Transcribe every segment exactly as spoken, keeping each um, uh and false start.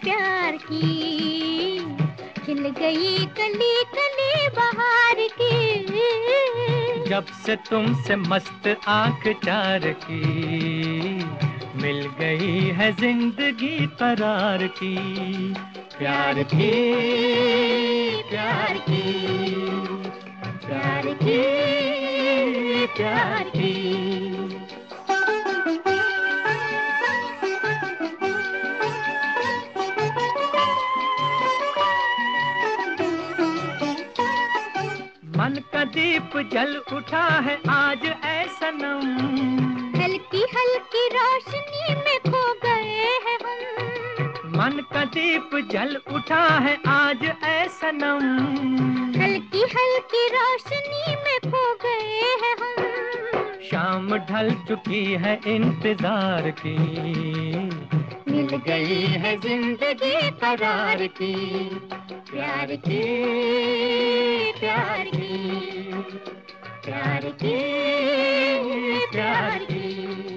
प्यार की, खिल गई कली कली बहार की। जब से तुमसे मस्त आंख चार की, मिल गई है जिंदगी करार की। प्यार की, प्यार की, प्यार की, प्यार की। मन का दीप जल उठा है आज ऐ सनम, हल्की हल्की रोशनी में खो गए हैं हम। मन का दीप जल उठा है आज ऐ सनम, हल्की हल्की रोशनी में खो गए हैं हम। शाम ढल चुकी है इंतजार की, मिल गई है जिंदगी करार की। प्यार की, प्यार की, प्यार की, प्यार की।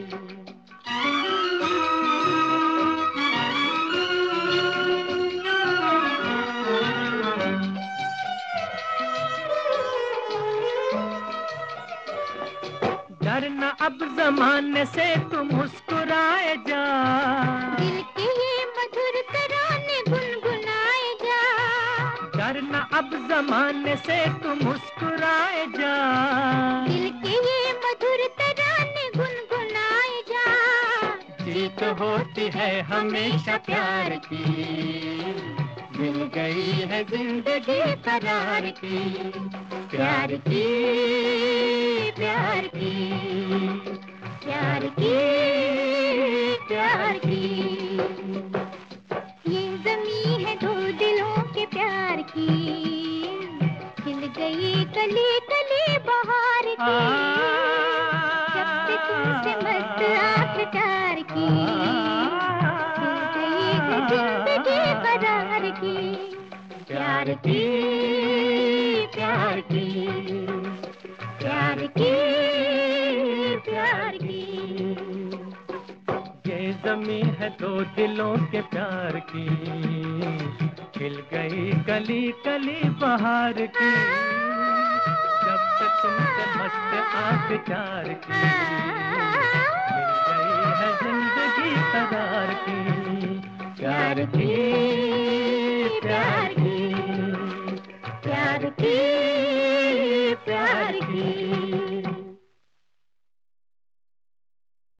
डरना अब जमाने से तू मुस्कुराए जा, दिल के ये मधुर तराने गुनगुनाए जा। डरना अब जमाने से तू मुस्कुराए जा, दिल के ये मधुर तराने गुनगुनाए जा। जीत होती है हमेशा प्यार की, मिल गई है जिंदगी करार की। प्यार की, प्यार की, प्यार की, प्यार की। ये ज़मीं है दो दिलों के प्यार की, खिल गई कली कली बहार की। जब से तुमसे मस्त आँख चार की, खिल गई है जिंदगी करार की। प्यार की, प्यार की, प्यार की, प्यार की। ये ज़मीं है दो दिलों के प्यार की, खिल गई कली कली बहार की। जब से तुमसे मस्त आँख चार की, मिल गई है जिंदगी करार की। प्यार की, प्यार की, प्यार की।